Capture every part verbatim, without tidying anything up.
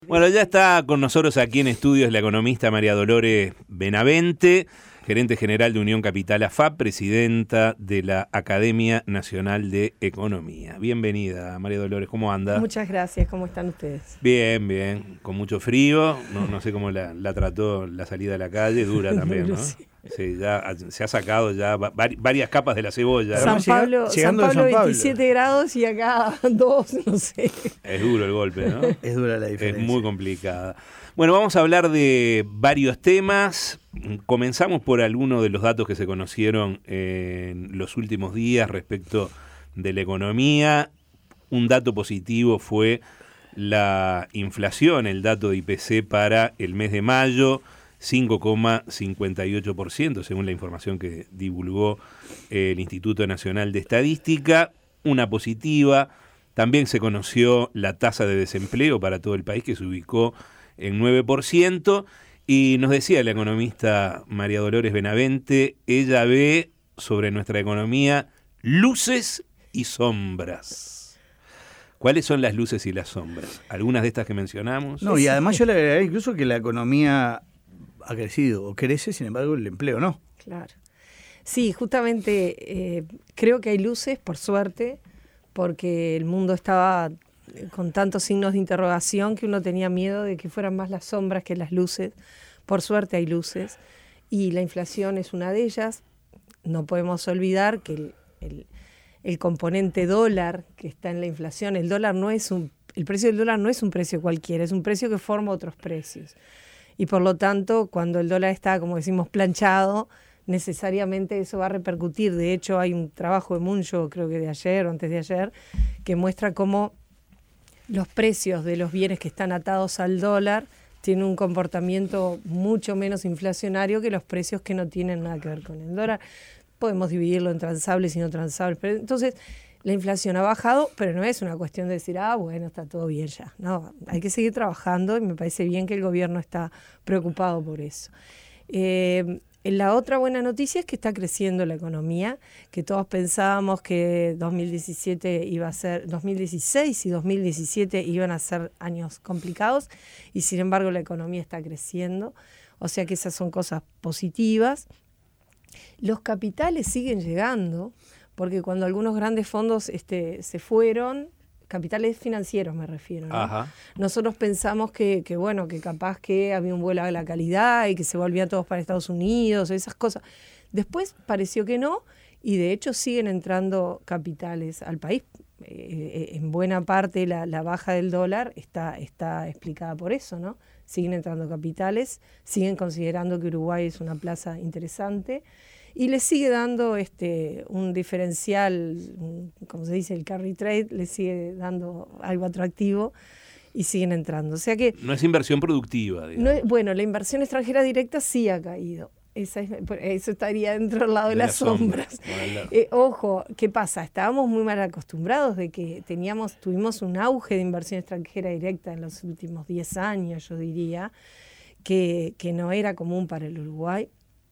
Bueno, ya está con nosotros aquí en estudios la economista María Dolores Benavente, gerente general de Unión Capital A F A P, presidenta de la Academia Nacional de Economía. Bienvenida, María Dolores, ¿cómo anda? Muchas gracias, ¿cómo están ustedes? Bien, bien, con mucho frío, no, no sé cómo la, la trató la salida a la calle, dura también, ¿no? Sí. Sí, ya se ha sacado ya vari, varias capas de la cebolla. San ¿no? Pablo, San Pablo, San Pablo veintisiete grados y acá dos, no sé. Es duro el golpe, ¿no? Es dura la diferencia. Es muy complicada. Bueno, vamos a hablar de varios temas. Comenzamos por algunos de los datos que se conocieron en los últimos días respecto de la economía. Un dato positivo fue la inflación, el dato de I P C para el mes de mayo, cinco coma cincuenta y ocho por ciento, según la información que divulgó el Instituto Nacional de Estadística. Una positiva. También se conoció la tasa de desempleo para todo el país, que se ubicó en nueve por ciento. Y nos decía la economista María Dolores Benavente, ella ve sobre nuestra economía luces y sombras. ¿Cuáles son las luces y las sombras? ¿Algunas de estas que mencionamos? No, y además yo le agregaría incluso que la economía ha crecido o crece, sin embargo el empleo no. Claro. Sí, justamente eh, creo que hay luces, por suerte, porque el mundo estaba con tantos signos de interrogación que uno tenía miedo de que fueran más las sombras que las luces. Por suerte hay luces y la inflación es una de ellas. No podemos olvidar que el, el, el componente dólar que está en la inflación, el dólar no es un, el precio del dólar no es un precio cualquiera, es un precio que forma otros precios. Y por lo tanto, cuando el dólar está, como decimos, planchado, necesariamente eso va a repercutir. De hecho, hay un trabajo de Muncho, creo que de ayer o antes de ayer, que muestra cómo los precios de los bienes que están atados al dólar tienen un comportamiento mucho menos inflacionario que los precios que no tienen nada que ver con el dólar. Podemos dividirlo en transables y no transables. Pero entonces, la inflación ha bajado, pero no es una cuestión de decir, ah, bueno, está todo bien ya. No, hay que seguir trabajando y me parece bien que el gobierno está preocupado por eso. Eh, La otra buena noticia es que está creciendo la economía, que todos pensábamos que dos mil diecisiete iba a ser, dos mil dieciséis y dos mil diecisiete iban a ser años complicados y sin embargo la economía está creciendo, o sea que esas son cosas positivas. Los capitales siguen llegando, porque cuando algunos grandes fondos este, se fueron, capitales financieros me refiero, ¿no? Ajá. Nosotros pensamos que, que, bueno, que capaz que había un vuelo a la calidad y que se volvían todos para Estados Unidos, esas cosas. Después pareció que no, y de hecho siguen entrando capitales al país. Eh, en buena parte la, la baja del dólar está, está explicada por eso, ¿no? Siguen entrando capitales, siguen considerando que Uruguay es una plaza interesante, y le sigue dando este un diferencial, como se dice, el carry trade, le sigue dando algo atractivo y siguen entrando. O sea que no es inversión productiva, digamos. No es, bueno, la inversión extranjera directa sí ha caído. Esa es, eso estaría dentro del lado de, de las, las sombras. sombras. Bueno, eh, ojo, ¿qué pasa? Estábamos muy mal acostumbrados de que teníamos, tuvimos un auge de inversión extranjera directa en los últimos diez años, yo diría, que, que no era común para el Uruguay.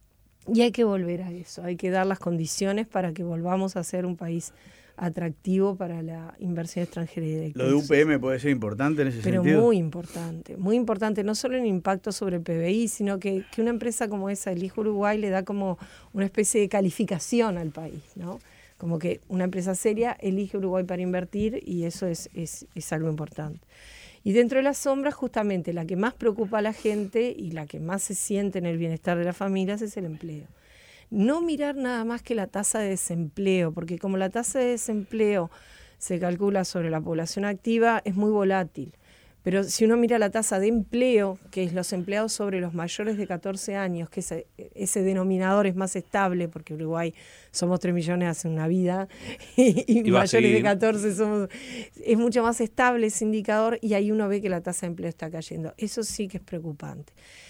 Y hay que volver a eso, hay que dar las condiciones para que volvamos a ser un país atractivo para la inversión extranjera directa. Lo de U P M puede ser importante en ese Pero sentido. Pero muy importante, muy importante, no solo en impacto sobre el P B I, sino que, que una empresa como esa, Elige Uruguay, le da como una especie de calificación al país, ¿no? Como que una empresa seria elige Uruguay para invertir y eso es, es, es algo importante. Y dentro de las sombras, justamente, la que más preocupa a la gente y la que más se siente en el bienestar de las familias es el empleo. No mirar nada más que la tasa de desempleo, porque como la tasa de desempleo se calcula sobre la población activa, es muy volátil. Pero si uno mira la tasa de empleo, que es los empleados sobre los mayores de catorce años, que ese, ese denominador es más estable, porque Uruguay somos tres millones hace una vida, y, y mayores de catorce somos, es mucho más estable ese indicador, y ahí uno ve que la tasa de empleo está cayendo. Eso sí que es preocupante.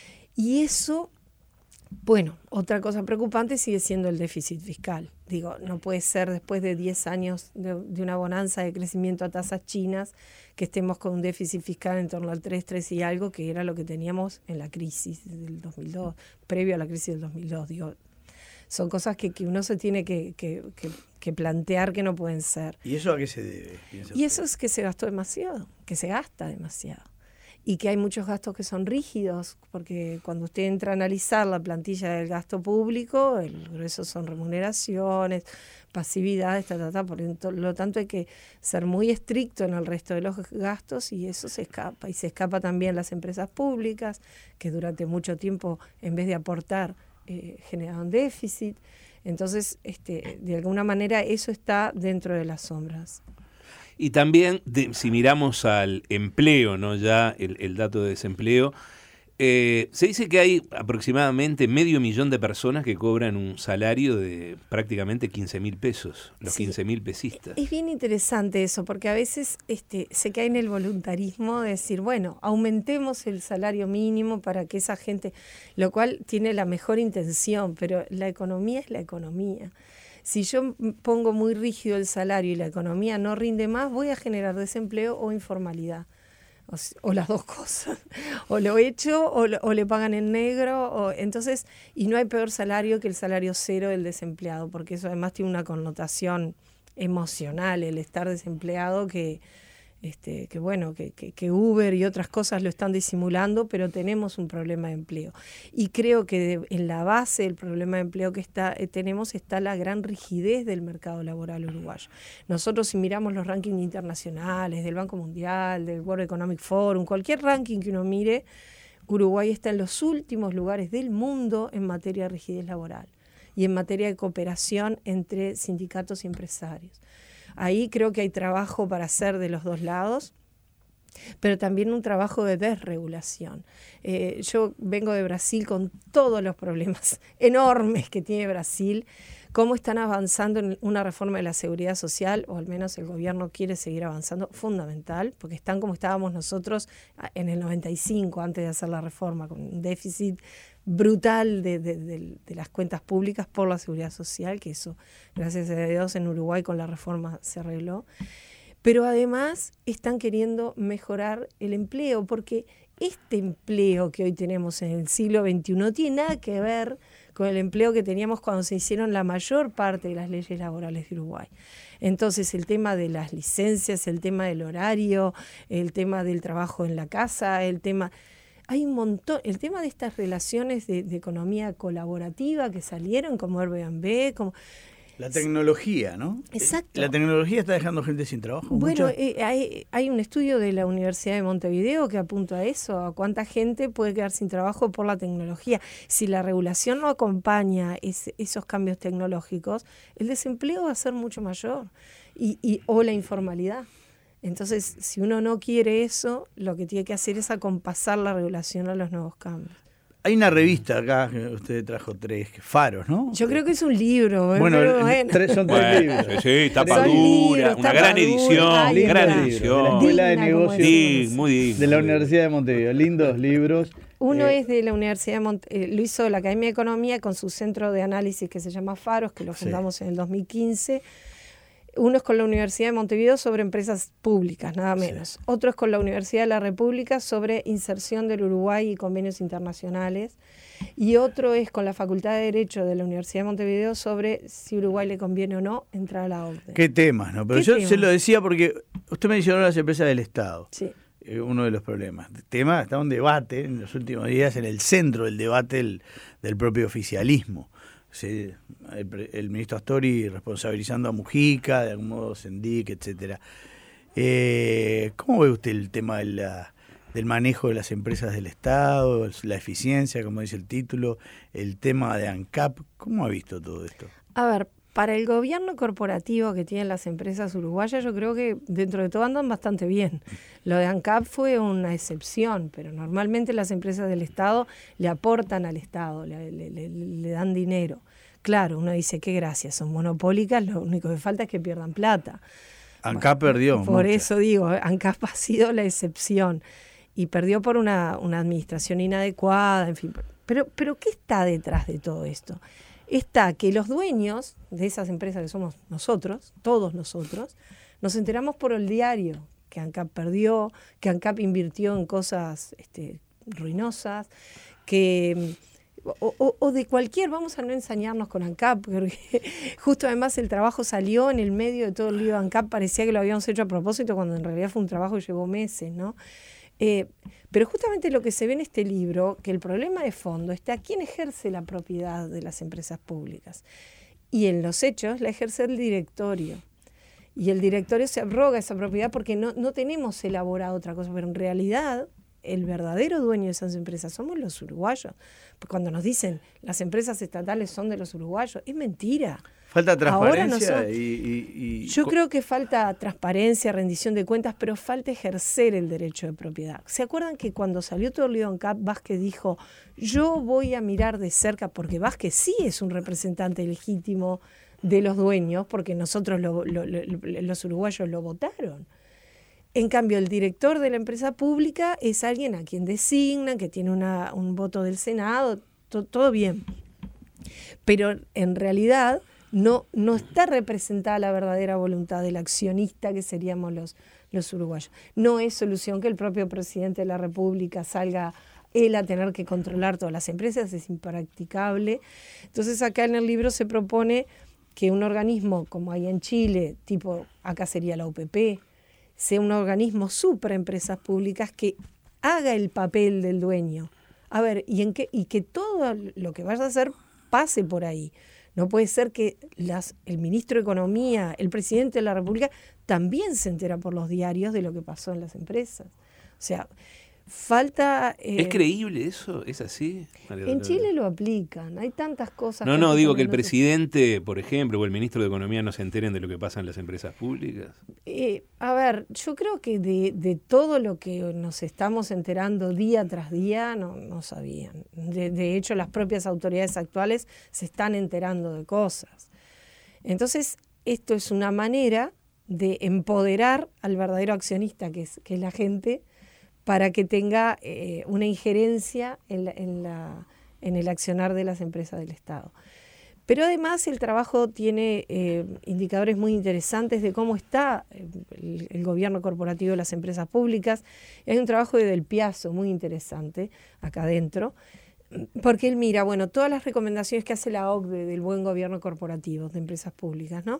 Y eso, bueno, otra cosa preocupante sigue siendo el déficit fiscal. Digo, no puede ser después de diez años de, de una bonanza de crecimiento a tasas chinas que estemos con un déficit fiscal en torno al tres, tres y algo, que era lo que teníamos en la crisis del dos mil dos, previo a la crisis del dos mil dos. Digo, son cosas que, que uno se tiene que, que, que, que plantear que no pueden ser. ¿Y eso a qué se debe? Y eso es que se gastó demasiado, que se gasta demasiado. y que hay muchos gastos que son rígidos, porque cuando usted entra a analizar la plantilla del gasto público, el grueso son remuneraciones, pasividades, ta, ta, ta, por lo tanto hay que ser muy estricto en el resto de los gastos y eso se escapa. Y se escapa también las empresas públicas, que durante mucho tiempo, en vez de aportar, eh, generaron déficit. Entonces, este, de alguna manera, eso está dentro de las sombras. Y también, de, si miramos al empleo, ¿no? Ya el, el dato de desempleo, eh, se dice que hay aproximadamente medio millón de personas que cobran un salario de prácticamente quince mil pesos, los sí, quince mil pesistas. Es bien interesante eso, porque a veces este, se cae en el voluntarismo de decir, bueno, aumentemos el salario mínimo para que esa gente, lo cual tiene la mejor intención, pero la economía es la economía. Si yo pongo muy rígido el salario y la economía no rinde más, voy a generar desempleo o informalidad. O, o las dos cosas. O lo echo o, lo, o le pagan en negro. O, entonces, y no hay peor salario que el salario cero del desempleado, porque eso además tiene una connotación emocional, el estar desempleado, que, este, que bueno, que, que, que Uber y otras cosas lo están disimulando, pero tenemos un problema de empleo. Y creo que de, en la base del problema de empleo que está, eh, tenemos está la gran rigidez del mercado laboral uruguayo. Nosotros, si miramos los rankings internacionales del Banco Mundial, del World Economic Forum, cualquier ranking que uno mire, Uruguay está en los últimos lugares del mundo en materia de rigidez laboral y en materia de cooperación entre sindicatos y empresarios. Ahí creo que hay trabajo para hacer de los dos lados, pero también un trabajo de desregulación. Eh, yo vengo de Brasil con todos los problemas enormes que tiene Brasil, cómo están avanzando en una reforma de la seguridad social, o al menos el gobierno quiere seguir avanzando, fundamental, porque están como estábamos nosotros en el noventa y cinco, antes de hacer la reforma, con un déficit brutal de, de, de, de las cuentas públicas por la seguridad social, que eso, gracias a Dios, en Uruguay con la reforma se arregló. Pero además están queriendo mejorar el empleo, porque este empleo que hoy tenemos en el siglo veintiuno no tiene nada que ver con el empleo que teníamos cuando se hicieron la mayor parte de las leyes laborales de Uruguay. Entonces el tema de las licencias, el tema del horario, el tema del trabajo en la casa, el tema... Hay un montón, el tema de estas relaciones de, de economía colaborativa que salieron, como Airbnb, como... La tecnología, ¿no? Exacto. La tecnología está dejando gente sin trabajo. Bueno, eh, hay, hay un estudio de la Universidad de Montevideo que apunta a eso, a cuánta gente puede quedar sin trabajo por la tecnología. Si la regulación no acompaña es, esos cambios tecnológicos, el desempleo va a ser mucho mayor y, y o la informalidad. Entonces, si uno no quiere eso, lo que tiene que hacer es acompasar la regulación a los nuevos cambios. Hay una revista acá, que usted trajo tres, Faros, ¿no? Yo creo que es un libro. Bueno, pero bueno. Tres, son tres bueno, libros. Sí, sí, tapa Son dura, libros, una tapa gran dura. edición, Ay, gran libros, edición. De la Escuela de Digna, como Negocios Sí, muy digno. de la Universidad de Montevideo. Lindos libros. Uno Eh, es de la Universidad de Montevideo, lo hizo la Academia de Economía con su centro de análisis que se llama Faros, que lo fundamos sí. en el dos mil quince. Uno es con la Universidad de Montevideo sobre empresas públicas, nada menos. Sí. Otro es con la Universidad de la República sobre inserción del Uruguay y convenios internacionales. Y otro es con la Facultad de Derecho de la Universidad de Montevideo sobre si Uruguay le conviene o no entrar a la orden. Qué temas, ¿no? Pero yo temas? se lo decía porque usted mencionó las empresas del Estado. Sí. Eh, uno de los problemas. El tema está un debate en los últimos días, en el centro del debate del, del propio oficialismo. Sí, el, el ministro Astori responsabilizando a Mujica, de algún modo Sendic, etcétera. Eh, ¿Cómo ve usted el tema de la, del manejo de las empresas del Estado, la eficiencia, como dice el título, el tema de ANCAP? ¿Cómo ha visto todo esto? A ver, para el gobierno corporativo que tienen las empresas uruguayas, yo creo que dentro de todo andan bastante bien. Lo de ANCAP fue una excepción, pero normalmente las empresas del Estado le aportan al Estado, le, le, le, le dan dinero. Claro, uno dice, qué gracia, son monopólicas, lo único que falta es que pierdan plata. ANCAP bueno, perdió. Por mucho. eso digo, ANCAP ha sido la excepción. Y perdió por una, una administración inadecuada, en fin. Pero, pero ¿qué está detrás de todo esto? Está que los dueños de esas empresas que somos nosotros, todos nosotros, nos enteramos por el diario que ANCAP perdió, que ANCAP invirtió en cosas este, ruinosas, que... O, o, o de cualquier, vamos a no ensañarnos con ANCAP, porque justo además el trabajo salió en el medio de todo el lío de ANCAP, parecía que lo habíamos hecho a propósito, cuando en realidad fue un trabajo que llevó meses, ¿no? Eh, pero justamente lo que se ve en este libro, que el problema de fondo está quién ejerce la propiedad de las empresas públicas. Y en los hechos la ejerce el directorio. Y el directorio se abroga esa propiedad porque no, no tenemos elaborado otra cosa, pero en realidad el verdadero dueño de esas empresas somos los uruguayos. Cuando nos dicen las empresas estatales son de los uruguayos, es mentira. Falta transparencia no son... y, y, y... Yo creo que falta transparencia, rendición de cuentas, pero falta ejercer el derecho de propiedad. ¿Se acuerdan que cuando salió todo el lío en C A P, Vázquez dijo, yo voy a mirar de cerca, porque Vázquez sí es un representante legítimo de los dueños, porque nosotros lo, lo, lo, los uruguayos lo votaron? En cambio, el director de la empresa pública es alguien a quien designan, que tiene una, un voto del Senado, to, todo bien. Pero en realidad no, no está representada la verdadera voluntad del accionista, que seríamos los, los uruguayos. No es solución que el propio presidente de la República salga él a tener que controlar todas las empresas, es impracticable. Entonces acá en el libro se propone que un organismo como hay en Chile, tipo acá sería la U P P, sea un organismo super empresas públicas que haga el papel del dueño. A ver, y, en qué, y que todo lo que vaya a hacer pase por ahí. No puede ser que las, el ministro de Economía, el presidente de la República, también se entera por los diarios de lo que pasó en las empresas. O sea, falta... Eh, ¿Es creíble eso? ¿Es así? En Chile lo aplican, hay tantas cosas... No, no, digo que el presidente, por ejemplo, o el ministro de Economía no se enteren de lo que pasa en las empresas públicas. Eh, a ver, yo creo que de, de todo lo que nos estamos enterando día tras día, no, no sabían. De, de hecho, las propias autoridades actuales se están enterando de cosas. Entonces, esto es una manera de empoderar al verdadero accionista, que es, que es la gente, para que tenga eh, una injerencia en, la, en, la, en el accionar de las empresas del Estado. Pero además el trabajo tiene eh, indicadores muy interesantes de cómo está el, el gobierno corporativo de las empresas públicas. Hay un trabajo de Del Piazzo muy interesante acá adentro, porque él mira, bueno, todas las recomendaciones que hace la O C DE del buen gobierno corporativo de empresas públicas, ¿no?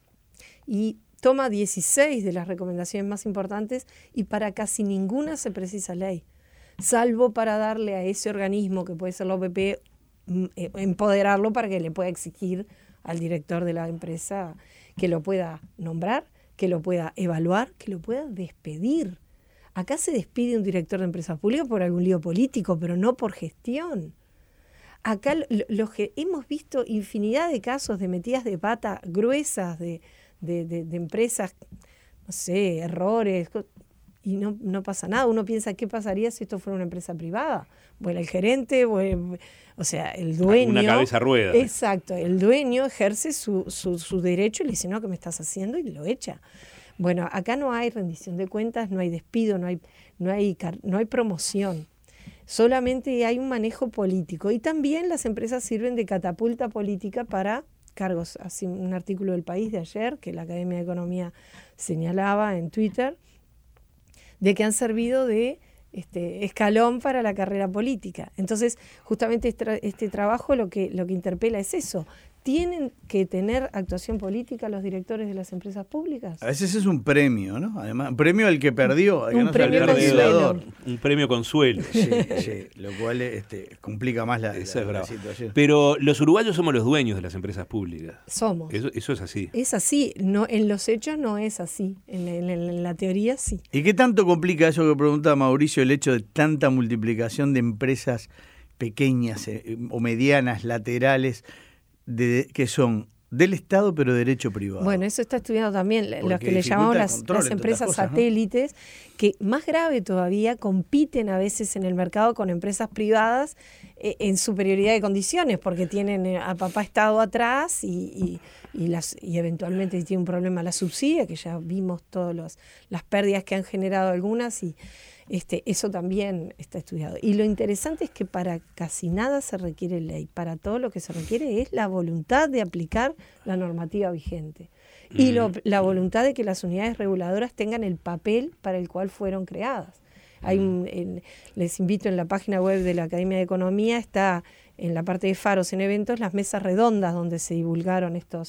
Y toma dieciséis de las recomendaciones más importantes y para casi ninguna se precisa ley, salvo para darle a ese organismo, que puede ser la O P P, empoderarlo para que le pueda exigir al director de la empresa que lo pueda nombrar, que lo pueda evaluar, que lo pueda despedir. Acá se despide un director de empresa pública por algún lío político, pero no por gestión. Acá los que hemos visto infinidad de casos de metidas de pata gruesas de De, de, de empresas, no sé, errores, y no, no pasa nada. Uno piensa, ¿qué pasaría si esto fuera una empresa privada? Bueno, el gerente, bueno, o sea, el dueño... Una cabeza rueda. Exacto, el dueño ejerce su, su, su derecho y le dice, no, ¿qué me estás haciendo? Y lo echa. Bueno, acá no hay rendición de cuentas, no hay despido, no hay, no hay, no hay promoción. Solamente hay un manejo político. Y también las empresas sirven de catapulta política para... cargos, así un artículo del País de ayer, que la Academia de Economía señalaba en Twitter, de que han servido de este, escalón para la carrera política. Entonces, justamente este, este trabajo lo que, lo que interpela es eso. ¿Tienen que tener actuación política los directores de las empresas públicas? A veces es un premio, ¿no? Además, un premio al que perdió. Un no premio consuelo. Un premio consuelo. Sí, sí, lo cual este, complica más la, Esa la, es la situación. Pero los uruguayos somos los dueños de las empresas públicas. Somos. Eso, eso es así. Es así. No, en los hechos no es así. En, en, en la teoría sí. ¿Y qué tanto complica eso que pregunta Mauricio, el hecho de tanta multiplicación de empresas pequeñas eh, o medianas, laterales, de, que son del Estado pero de derecho privado? Bueno, eso está estudiado también, Porque los que le llamamos las, control, las empresas cosas, satélites, ¿no? Que más grave todavía, compiten a veces en el mercado con empresas privadas eh, en superioridad de condiciones, porque tienen a papá Estado atrás y, y, y, las, y eventualmente si tiene un problema la subsidia, que ya vimos todas las pérdidas que han generado algunas, y Este, eso también está estudiado. Y lo interesante es que para casi nada se requiere ley. Para todo lo que se requiere es la voluntad de aplicar la normativa vigente. Y lo, la voluntad de que las unidades reguladoras tengan el papel para el cual fueron creadas. Hay un, en, les invito en la página web de la Academia de Economía, está en la parte de faros en eventos, las mesas redondas donde se divulgaron estos,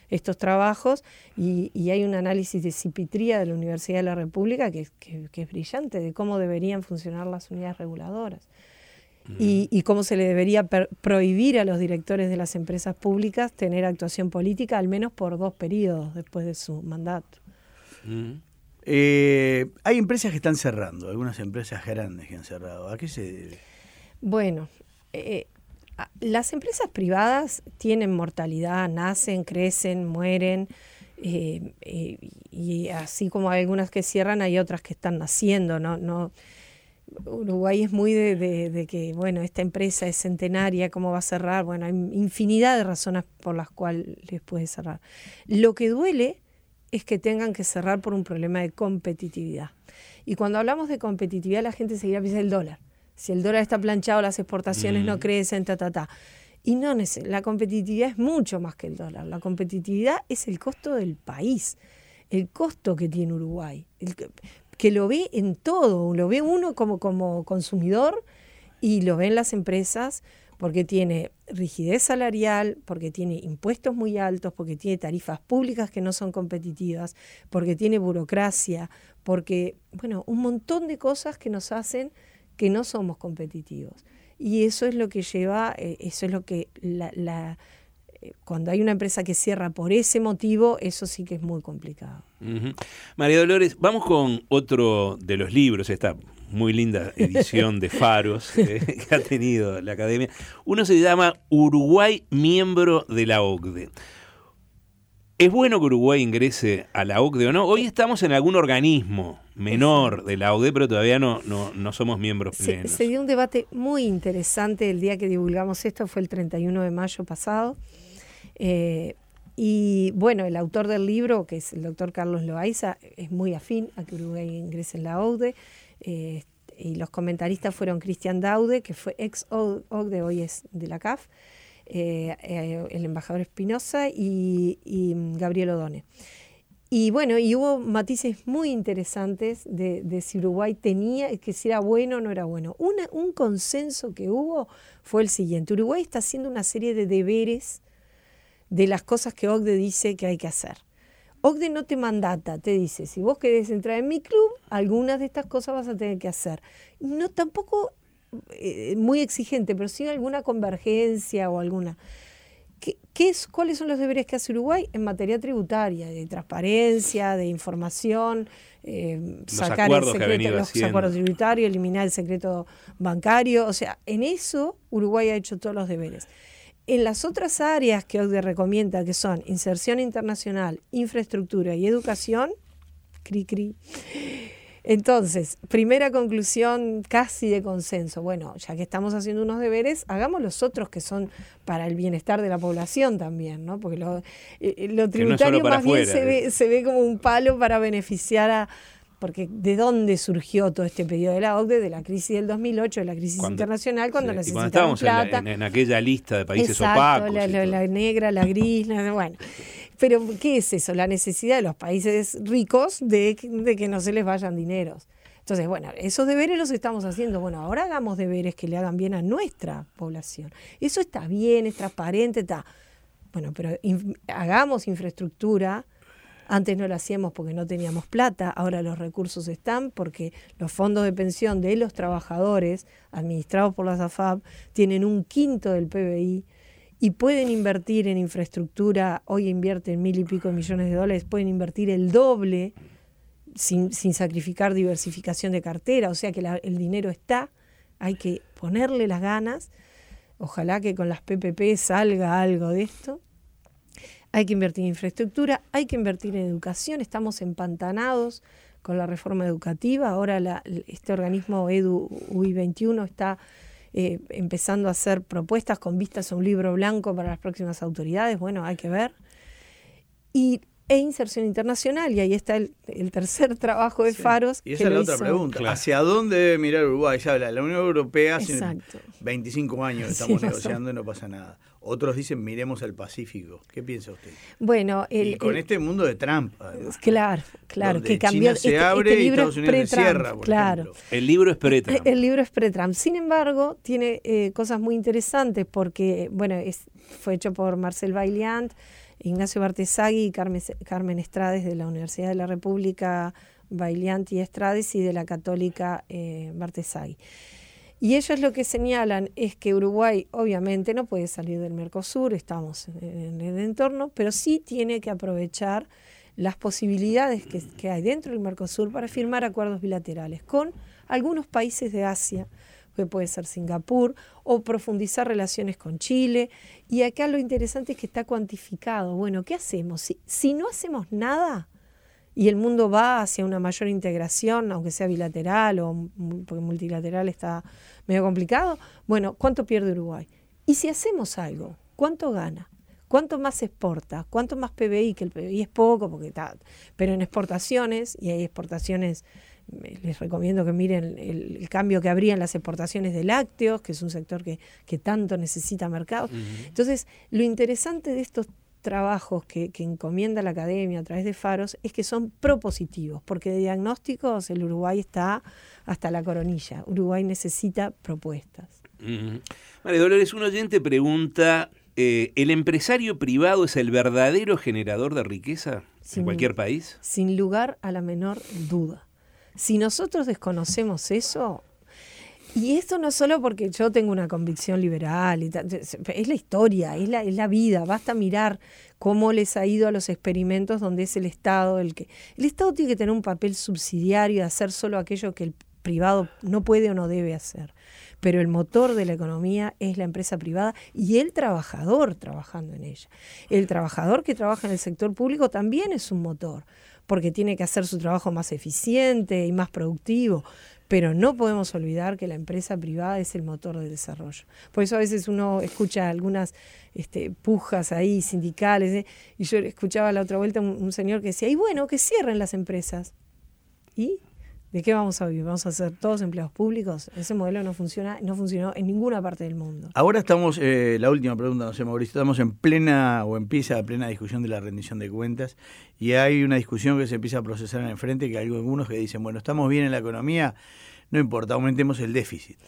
estos trabajos, y, y hay un análisis de Cipitría de la Universidad de la República que, que, que es brillante, de cómo deberían funcionar las unidades reguladoras. Mm. Y, y cómo se le debería per- prohibir a los directores de las empresas públicas tener actuación política, al menos por dos periodos después de su mandato. Mm. Eh, hay empresas que están cerrando, algunas empresas grandes que han cerrado. ¿A qué se debe? Bueno, eh, las empresas privadas tienen mortalidad, nacen, crecen, mueren, eh, eh, y así como hay algunas que cierran, hay otras que están naciendo, ¿no? no Uruguay es muy de, de, de que, bueno, esta empresa es centenaria, ¿cómo va a cerrar? Bueno, hay infinidad de razones por las cuales les puede cerrar. Lo que duele es que tengan que cerrar por un problema de competitividad. Y cuando hablamos de competitividad, la gente seguirá pensando el dólar. Si el dólar está planchado, las exportaciones mm. no crecen, ta, ta, ta. Y no, la competitividad es mucho más que el dólar. La competitividad es el costo del país, el costo que tiene Uruguay, el que, que lo ve en todo, lo ve uno como, como consumidor y lo ven las empresas, porque tiene rigidez salarial, porque tiene impuestos muy altos, porque tiene tarifas públicas que no son competitivas, porque tiene burocracia, porque, bueno, un montón de cosas que nos hacen que no somos competitivos. Y eso es lo que lleva, eh, eso es lo que, la, la, eh, cuando hay una empresa que cierra por ese motivo, eso sí que es muy complicado. Uh-huh. María Dolores, vamos con otro de los libros, esta muy linda edición de Faros eh, que ha tenido la Academia. Uno se llama Uruguay, miembro de la O C D E. ¿Es bueno que Uruguay ingrese a la O C D E o no? Hoy estamos en algún organismo menor de la O C D E, pero todavía no, no, no somos miembros plenos. Se, se dio un debate muy interesante el día que divulgamos esto, fue el treinta y uno de mayo pasado. Eh, y bueno, el autor del libro, que es el doctor Carlos Loaiza, es muy afín a que Uruguay ingrese en la O C D E. Eh, y los comentaristas fueron Cristian Daude, que fue ex O C D E, hoy es de la C A F, eh, eh, el embajador Espinosa y, y Gabriel Odone. Y bueno, y hubo matices muy interesantes de, de si Uruguay tenía, que si era bueno o no era bueno. Una, un consenso que hubo fue el siguiente: Uruguay está haciendo una serie de deberes de las cosas que O C D E dice que hay que hacer. O C D E no te mandata, te dice, si vos querés entrar en mi club, algunas de estas cosas vas a tener que hacer. No tampoco eh, muy exigente, pero sí alguna convergencia o alguna. ¿Qué, qué es, ¿Cuáles son los deberes que hace Uruguay en materia tributaria, de transparencia, de información, eh, sacar el secreto, los acuerdos tributarios, eliminar el secreto bancario? O sea, en eso Uruguay ha hecho todos los deberes. En las otras áreas que O C D E recomienda, que son inserción internacional, infraestructura y educación, cri cri. Entonces, primera conclusión casi de consenso. Bueno, ya que estamos haciendo unos deberes, hagamos los otros que son para el bienestar de la población también, ¿no? Porque lo, eh, lo tributario no más bien afuera, se ve, se ve como un palo para beneficiar a... Porque ¿de dónde surgió todo este pedido de la O C D E? De la crisis del dos mil ocho, de la crisis cuando, internacional, cuando sí, necesitaban plata. En, la, en, en aquella lista de países Exacto, opacos. La, la, la negra, la gris, la, bueno. Pero ¿qué es eso? La necesidad de los países ricos de, de que no se les vayan dineros. Entonces, bueno, esos deberes los estamos haciendo. Bueno, ahora hagamos deberes que le hagan bien a nuestra población. Eso está bien, es transparente, está. Bueno, pero in, hagamos infraestructura. Antes no lo hacíamos porque no teníamos plata, ahora los recursos están porque los fondos de pensión de los trabajadores administrados por las A F A P tienen un quinto del P B I y pueden invertir en infraestructura. Hoy invierten mil y pico millones de dólares, pueden invertir el doble sin, sin sacrificar diversificación de cartera, o sea que la, el dinero está, hay que ponerle las ganas. Ojalá que con las P P P salga algo de esto. Hay que invertir en infraestructura, hay que invertir en educación. Estamos empantanados con la reforma educativa. Ahora la, este organismo Edu U I veintiuno está eh, empezando a hacer propuestas con vistas a un libro blanco para las próximas autoridades. Bueno, hay que ver. Y, e inserción internacional, y ahí está el, el tercer trabajo de sí. Faros. Y esa es la otra hizo. pregunta. Claro. ¿Hacia dónde debe mirar Uruguay? Ya habla, la Unión Europea hace Exacto. veinticinco años estamos sí, negociando y no pasa nada. Otros dicen, miremos al Pacífico. ¿Qué piensa usted? Bueno, el, y con el, este mundo de Trump, además, claro, claro, que cambió. China se este, abre este libro y Estados Unidos se cierra, por claro. ejemplo. El libro es pre-Trump. El, el libro es pre-Trump. Sin embargo, tiene eh, cosas muy interesantes porque, bueno, es, fue hecho por Marcel Vaillant, Ignacio Bartesagui y Carmen, Carmen Estrades de la Universidad de la República, Bailianti Estrades, y de la Católica eh, Bartesagui. Y ellos lo que señalan es que Uruguay obviamente no puede salir del Mercosur, estamos en el entorno, pero sí tiene que aprovechar las posibilidades que, que hay dentro del Mercosur para firmar acuerdos bilaterales con algunos países de Asia, que puede ser Singapur, o profundizar relaciones con Chile. Y acá lo interesante es que está cuantificado. Bueno, ¿qué hacemos? Si, si no hacemos nada y el mundo va hacia una mayor integración, aunque sea bilateral o porque multilateral está medio complicado, bueno, ¿cuánto pierde Uruguay? Y si hacemos algo, ¿cuánto gana? ¿Cuánto más exporta? ¿Cuánto más P B I? Que el P B I es poco, porque está, pero en exportaciones, y hay exportaciones, les recomiendo que miren el, el cambio que habría en las exportaciones de lácteos, que es un sector que, que tanto necesita mercados. Uh-huh. Entonces, lo interesante de estos trabajos que, que encomienda la academia a través de Faros es que son propositivos, porque de diagnósticos el Uruguay está hasta la coronilla. Uruguay necesita propuestas. Uh-huh. María Dolores, un oyente pregunta, eh, ¿el empresario privado es el verdadero generador de riqueza sin, en cualquier país? Sin lugar a la menor duda. Si nosotros desconocemos eso, y esto no solo porque yo tengo una convicción liberal, y tal, es la historia, es la, es la vida, basta mirar cómo les ha ido a los experimentos donde es el Estado el que... El Estado tiene que tener un papel subsidiario de hacer solo aquello que el privado no puede o no debe hacer. Pero el motor de la economía es la empresa privada y el trabajador trabajando en ella. El trabajador que trabaja en el sector público también es un motor, porque tiene que hacer su trabajo más eficiente y más productivo. Pero no podemos olvidar que la empresa privada es el motor del desarrollo. Por eso a veces uno escucha algunas este, pujas ahí sindicales, ¿eh? Y yo escuchaba a la otra vuelta un, un señor que decía, y bueno, que cierren las empresas. ¿Y de qué vamos a vivir? ¿Vamos a ser todos empleados públicos? Ese modelo no funciona, no funcionó en ninguna parte del mundo. Ahora estamos, eh, la última pregunta, no sé, Mauricio, estamos en plena, o empieza plena discusión de la rendición de cuentas, y hay una discusión que se empieza a procesar en el frente, que hay algunos que dicen, bueno, estamos bien en la economía, no importa, aumentemos el déficit.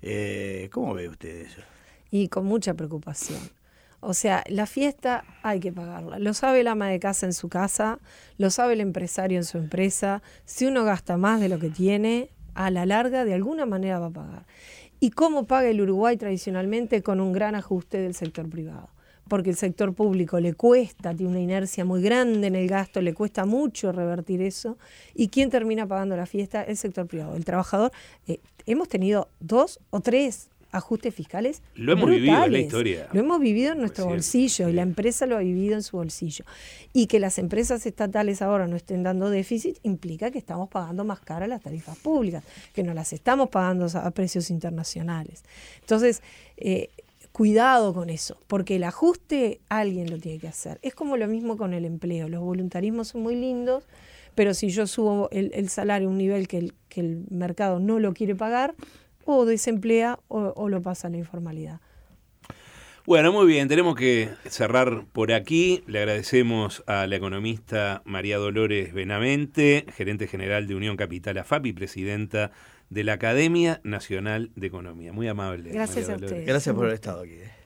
Eh, ¿Cómo ve usted eso? Y con mucha preocupación. O sea, la fiesta hay que pagarla. Lo sabe el ama de casa en su casa, lo sabe el empresario en su empresa. Si uno gasta más de lo que tiene, a la larga de alguna manera va a pagar. ¿Y cómo paga el Uruguay tradicionalmente? Con un gran ajuste del sector privado. Porque el sector público le cuesta, tiene una inercia muy grande en el gasto, le cuesta mucho revertir eso. ¿Y quién termina pagando la fiesta? El sector privado. El trabajador, eh, hemos tenido dos o tres ajustes fiscales Lo hemos brutales. vivido en la historia. Lo hemos vivido en nuestro Recién, bolsillo, sí. Y la empresa lo ha vivido en su bolsillo. Y que las empresas estatales ahora no estén dando déficit implica que estamos pagando más caras las tarifas públicas, que no las estamos pagando a precios internacionales. Entonces, eh, cuidado con eso, porque el ajuste alguien lo tiene que hacer. Es como lo mismo con el empleo. Los voluntarismos son muy lindos, pero si yo subo el, el salario a un nivel que el, que el mercado no lo quiere pagar, o desemplea o, o lo pasa a la informalidad. Bueno, muy bien, tenemos que cerrar por aquí. Le agradecemos a la economista María Dolores Benavente, gerente general de Unión Capital A F A P y presidenta de la Academia Nacional de Economía. Muy amable. Gracias María a Dolores. ustedes. Gracias por haber estado aquí.